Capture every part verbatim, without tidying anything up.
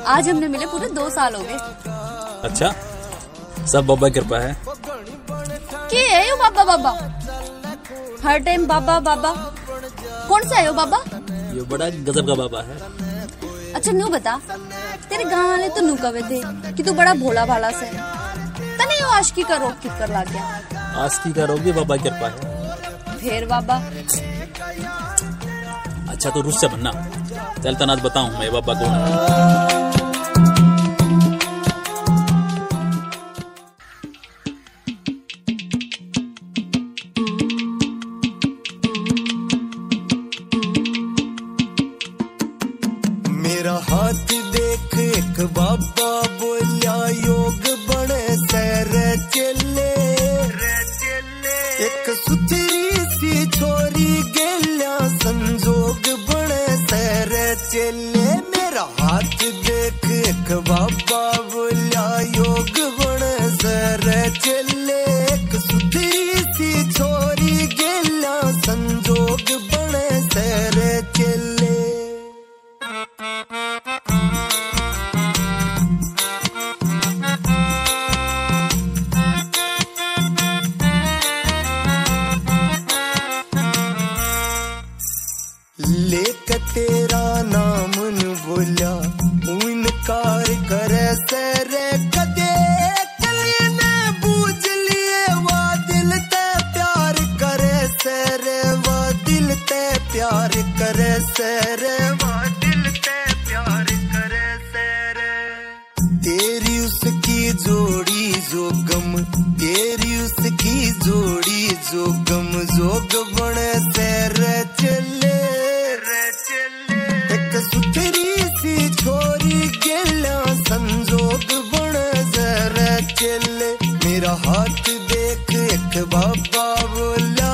आज हमने मिले पूरे दो साल हो गए। अच्छा, सब बाबा की कृपा है। के है यो बाबा बाबा? हर टाइम बाबा बाबा। कौन सा है यो बाबा? ये बड़ा गजब का बाबा है। अच्छा नू बता, तेरे गांव वाले तो नू कहे थे कि तू बड़ा भोला भाला से तने यो आशिकी का रोग किक कर ला गया। आशिकी का रोग भी बाबा की कृपा है। फिर बाबा अच्छा तो रुस से बनना, चल तना आज बताऊं मैं बाबा कौन है। मेरा हाथ देख एक बाबा बोलिया योग बने सैर चले, एक सुथरी सी छोरी गेल्या संजोग बने सैर चले। मेरा हाथ देख एक बाबा बोलिया योग बने सैर चले, एक सुथरी सी छोरी गेल्या संजोग बने सैर चले। लेक तेरा नाम न बोलिया इनकार करे सर कदे कली ने बूझ लिए वा दिल ते प्यार करे सर, वा दिल ते प्यार करे सर, वा दिल ते प्यार करे सर। तेरी उसकी जोड़ी जो गम, तेरी उसकी जोड़ी जो गम जोग बने सर चले, एक सुथरी सी छोरी गेला संजोग बने जरा चले। मेरा हाथ देख एक बाबा बोला।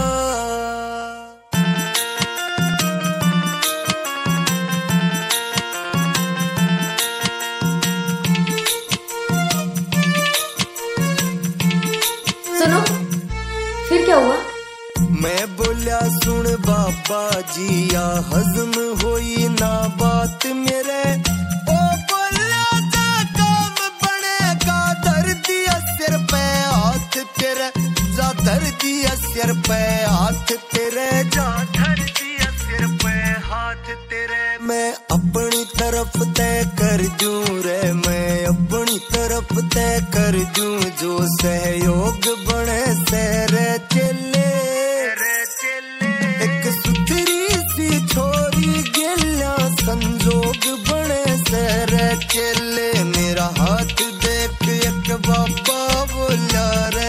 सुनो फिर क्या हुआ? मैं बोलिया सुन बाबा जी या हजम होई ना बात मेरे, ओ बोलिया जा काम बनेगा धर दिया सिर पे हाथ तेरे, जा धर दिया सिर पे हाथ तेरे, जा धर दिया सिर पे हाथ तेरे। मैं अपनी तरफ तय कर दूं रे, मैं अपनी तरफ तय कर दूं जो सहयोग बने सैर चले, एक सुथरी सी छोरी गेल्या संजोग बने सैर चले। मेरा हाथ देख एक बाबा बोला रे।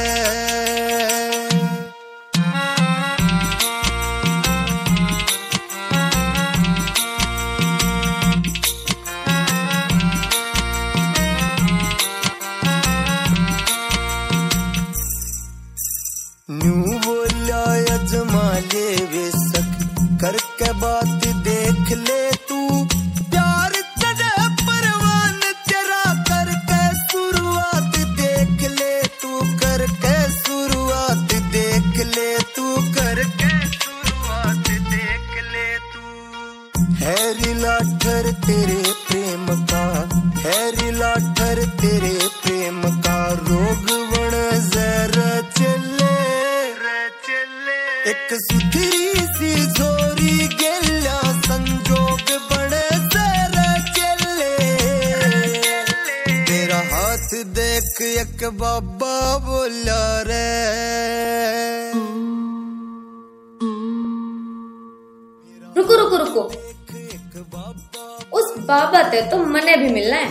न्यू बोलिया अजमा ले वे सक करके बात देख ले तू, प्यार तेरे परवान तेरा करके शुरुआत देख ले तू, करके शुरुआत देख ले तू, करके शुरुआत देख ले तू। हैरी लाठर तेरे प्रेम का, हैरी लाठर तेरे प्रेम का रोग बन जरा चले, एक सुथरी सी छोरी गेल्या संजोग बड़े जरा चले। तेरा हाथ देख एक बाबा बोला रे। रुको रुको रुको, उस बाबा ते तो मने भी मिलना है।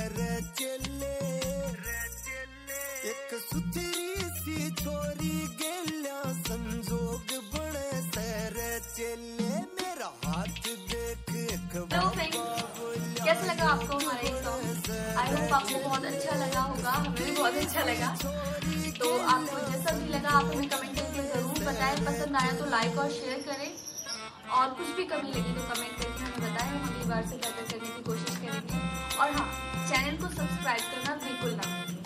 एक सुथरी सी छोरी गेल्या संजोग बड़े सैर चले। मेरा हाथ देख एक बाबा बोला। कैसा लगा आपको हमारा ये सॉन्ग? आई होप आपको बहुत अच्छा लगा होगा, हमें भी बहुत अच्छा लगा। तो आपको जैसा भी लगा आप हमें कमेंट करके जरूर बताएं, पसंद आया तो लाइक और शेयर करें, और कुछ भी कमी लगी तो कमेंट करके हमें बताएं, हम अगली बार से बेहतर करने की कोशिश करेंगे। और हाँ, चैनल को सब्सक्राइब करना बिल्कुल ना भूलें।